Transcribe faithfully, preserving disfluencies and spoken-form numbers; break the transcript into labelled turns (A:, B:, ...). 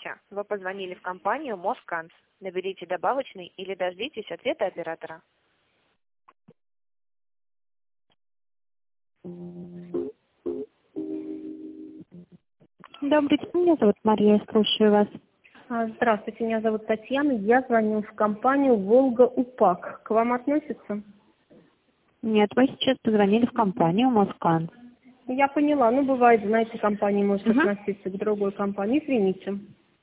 A: Здравствуйте. Вы позвонили в компанию Москанс. Наберите добавочный или дождитесь ответа оператора.
B: Добрый день, меня зовут Мария, слушаю вас.
C: А, Здравствуйте, меня зовут Татьяна. Я звоню в компанию «Волга-УПАК». К вам относится?
B: Нет, вы сейчас позвонили в компанию Москан.
C: Я поняла. Ну, бывает, знаете, компания может
B: Угу.
C: относиться к другой компании. Извините.